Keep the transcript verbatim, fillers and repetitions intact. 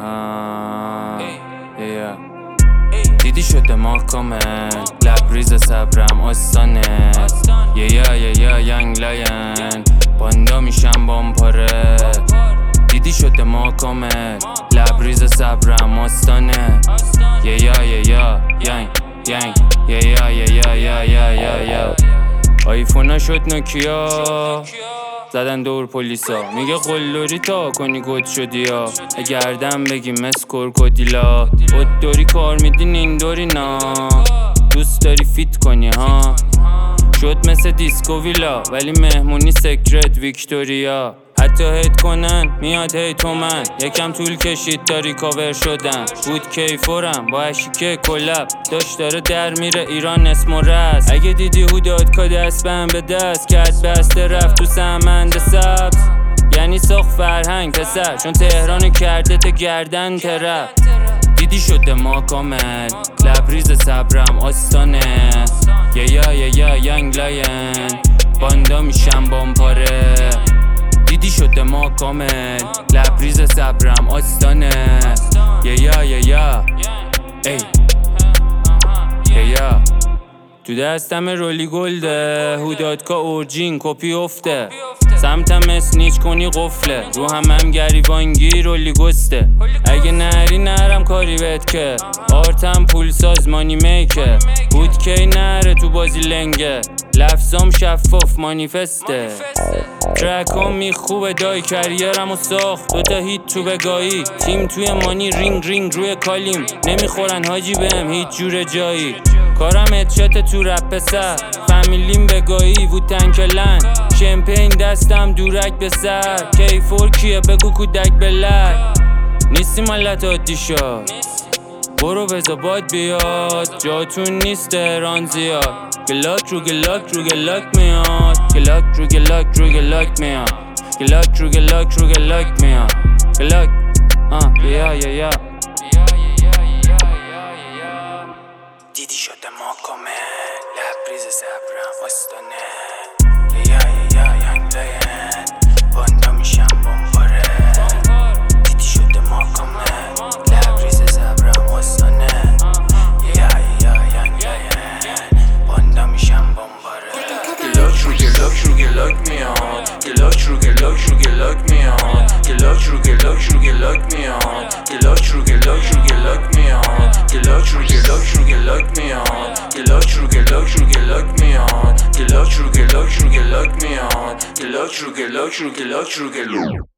دیدی شده ماه کامل لبریز صبرم آستانه یه یا یه یا ینگ لاین باندا میشم بامپاره دیدی شده ماه کامل لبریز صبرم آستانه یه یا یه یا ینگ ینگ یه یا یه یا یا یا یا یا آیفونا شد نوکیا زدن دور پلیسا میگه قلدری تا کنی گد شدی ها گردم بگی مس کرکودیلا خود داری کار میدین این دوری نا دوست داری فیت کنی ها شد مثل دیسکو ویلا ولی مهمونی سکرت ویکتوریا حتی هیت کنن میاد هیت من یکم طول کشید تا ریکاور شدن بود کیفورم با اشیکه کلب داشت داره در میره ایران اسم و رس اگه دیدی هوداد که دست بهم به دست کرد بسته رفت تو سمند سبز یعنی ساخت فرهنگ پسر چون تهرانو کرده تا گردن ترپ دیدی شده ما کامل لبریز صبرم آستانه یه یا یه یا ینگ لاین باندا میشم بامپاره دیدی شده ما کامل لبریز صبرم آستانه یه یا یه یا ای یه یا تو دستم رولی گلده هودادکا اورجین کپی افته سمتم اسنیچ کنی قفله رو هم هم گریوانگی رولی گسته اگه نری نرم کاری بهت که آرتم پول ساز مانی میکه بود کی نره تو بازی لنگه لفظام شفاف مانیفسته ترکام میخوبه دای کریرم و ساخت دوتا هیت تو بگایی تیم توی مانی رینگ رینگ روی کالیم نمیخورن حاجی بهم هیچ جور جایی کارم ادشت تو رپ پسر فامیلیم بگایی ووتن کلن شمپین دستم دورک به سر کیفور کیه بگو کودک بلک نیستی مالت عادی شد برو بزا باد بیاد جاتون نیست تهران زیاد گلاک رو گلاک رو گلاک میاد گلاک رو گلاک رو گلاک میاد گلاک رو گلاک رو گلاک میاد گلاک آه یا یا یا دیدی شده ما کامل لبریز صبرم آستانه یه یا یه یا ینگ لاین باندا میشم بامپاره دیدی شده ما کامل لبریز صبرم آستانه یه یا یه یا ینگ لاین باندا میشم بامپاره گلاک رو گلاک رو گلاک میاد گلاک رو گلاک رو گلاک میاد گلاک رو گلاک رو گلاک میاد گلاک رو گلاک رو گلاک میاد گلاک رو گلاک رو گلاک میاد گلاک رو گلاک رو گلاک میاد گلاک رو گلاک رو گلاک میاد گلاک رو گلاک رو گلاک رو گلاک